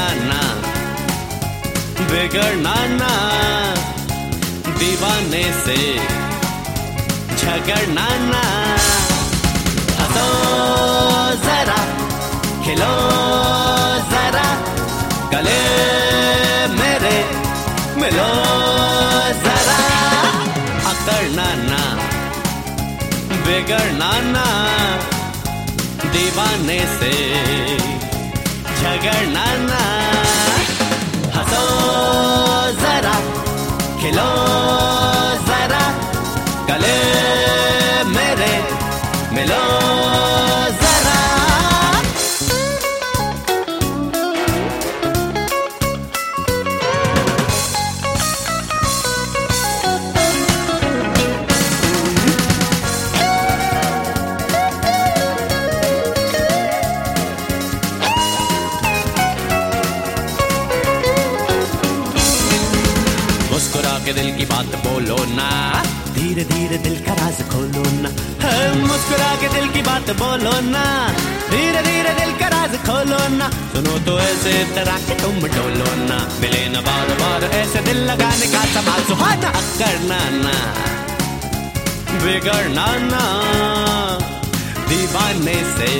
ना बिगड़ना ना, दीवाने से झगड़ना ना। हंसो जरा, खिलो जरा, गले मेरे मिलो जरा। अकड़ना ना बिगड़ना ना, दीवाने से झगड़ना ना। हंसो जरा, खिलो जरा, गले मेरे मिलो जरा। मुस्कुरा के दिल की बात बोलो ना, धीरे धीरे दिल का राज खोलो ना। मुस्कुरा के दिल की बात बोलो ना, धीरे धीरे दिल का राज खोलो ना। सुनो तो ऐसे तरह के तुम डोलो ना, मिले ना बार बार ऐसे दिल लगाने का सवाल सुहाना। अकड़ना ना बिगड़ना ना, दीवाने से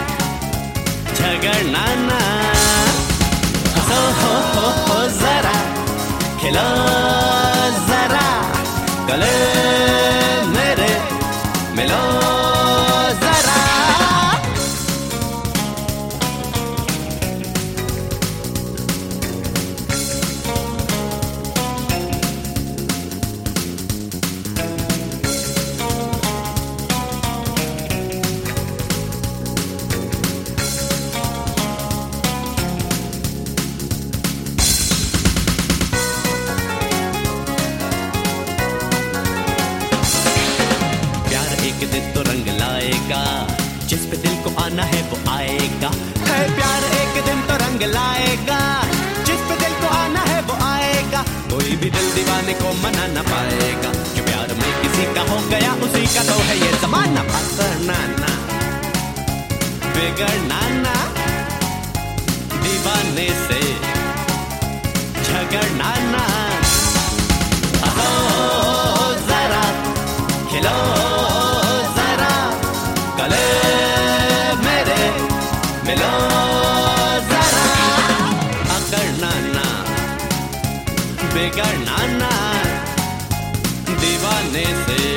झगड़ना ना। हंसो हो जरा, खिलो जरा, गले मेरे मिलो जरा। एक दिन तो रंग लाएगा, जिस पे दिल को आना है वो आएगा। है प्यार एक दिन तो रंग लाएगा, जिस पे दिल को आना है वो आएगा। कोई भी दिल दीवाने को मना ना पाएगा, जो प्यार में किसी का हो गया उसी का तो है ये ज़माना। अकड़ना ना बिगड़ना ना, दीवाने से झगड़ना ना। आओ जरा, खिलो मिलो जरा। अकड़ना ना बिगड़ना ना, दीवाने से